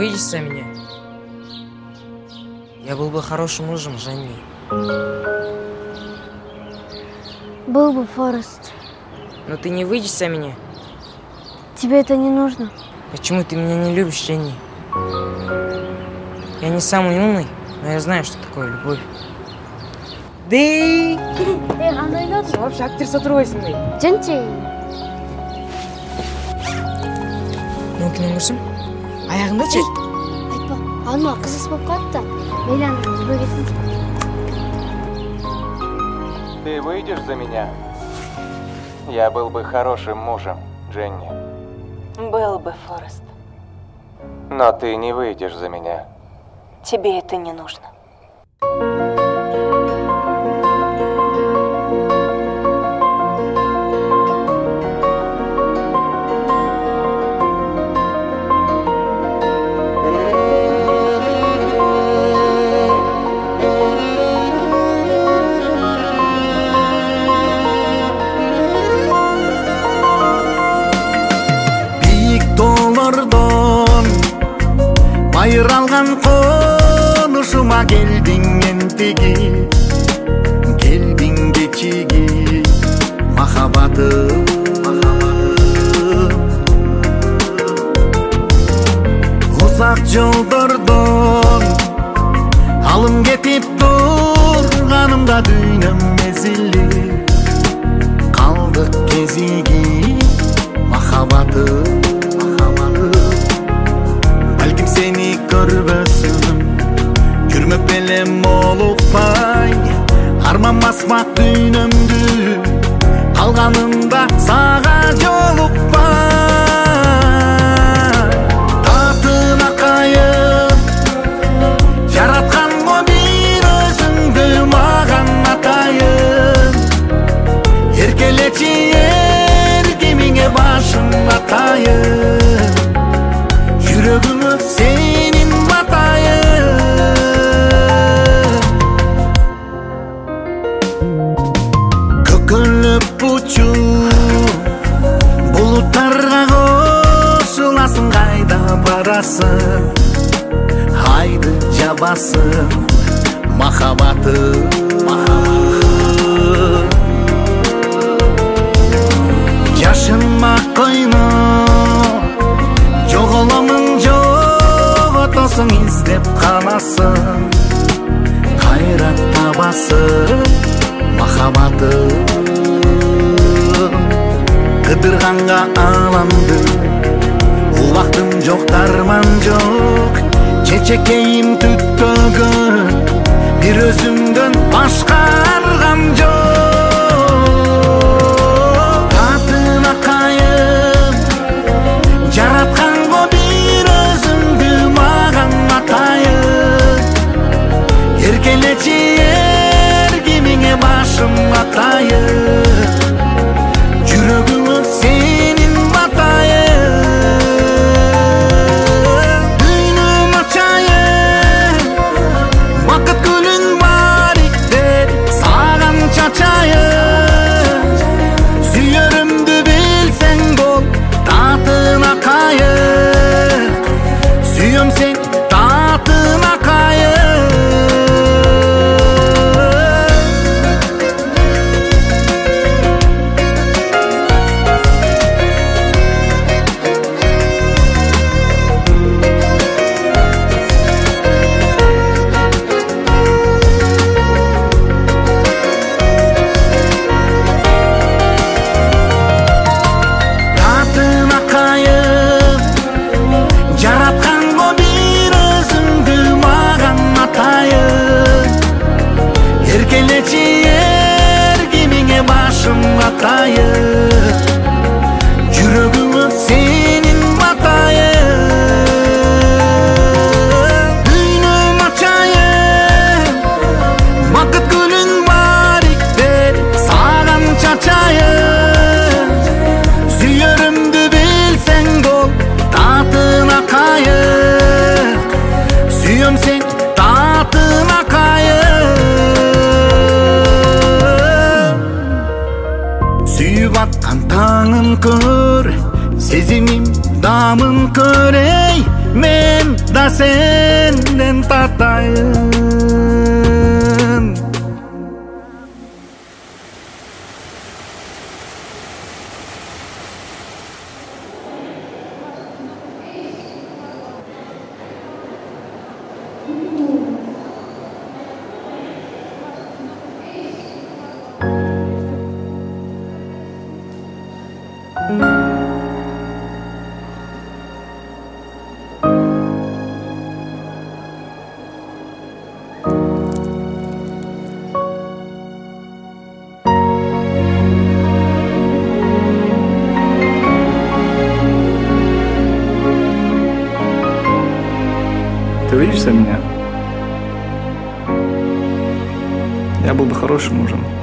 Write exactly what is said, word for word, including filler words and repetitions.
выйдешь за меня? Я был бы хорошим мужем, Женни. Был бы, Форест. Но ты не выйдешь за меня? Тебе это не нужно. Почему ты меня не любишь, Женни? Я не самый умный, но я знаю, что такое любовь. Дэй! Эй, қандай ойлады? Сен вообще актер сатырбайсың бе? Жөнчей. Ну, кино көрсем? Аяғында чек. Айтпа, анау қызыс болып қалды да. Мейлі түбе кетсін. Ты выйдешь за меня? Я был бы хорошим мужем, Дженни. Был бы, Форест. Но ты не выйдешь за меня. Тебе это не нужно. Айралған қонышыма келдің ентіге, келдің кечіге, махаббатым, ұзақ жолдардан алым кетіп тұрғанымда дүйнөм мезілі, қалдық кезіге, махаббатым. Бәлкім сені көрбөсүм, жүрмөк белем олукпай, арманбасмак дүйнөмдү, калганымда сага жолукпай. Татына кайын, жаратканго бир өзүңдү маган атайын, эркелечи эркемиңе башым атайын. Жүрөгүмө сенин батайын. Көкөлөп учуп булуттарга кошуласың, кайда барасың, айды жабасың, махаббатым. Жашынма койно, жоголомун жоготосуң, издеп канасың, кайра табасың, махаббатым. Кыдырганга аламды, убактым жок, дарман жок, чечекейим түттөгөн, бир өзүңдөн башка аргам жок. Татына кайын, жаратканго бир өзүңдү маган атайын, эркелечи эркемиңе башым атайын, жүрөгүңө сенин батайын. Дүйнөм ачайын, бакыт гүлүн бариктеп саган чачайын, сүйөрүмдү билсең бол, татына кайын, сүйөм сен татына кайын. Татына кайын, жаратканго бир өзүңдү маган атайын, эркелечи эркемиңе башым атайын, жүрөгүңө сенин батайын. Дүйнөм ачайын, бакыт гүлүн бариктеп саган чачайын, сүйөрүмдү билсең бол, татына кайын, сүйөм сен татына кайын. Сүйүп аткан таңын көр, сезимим дамын көрөй, мен да senden tatayın. Ты выйдешь за меня? Я был бы хорошим мужем.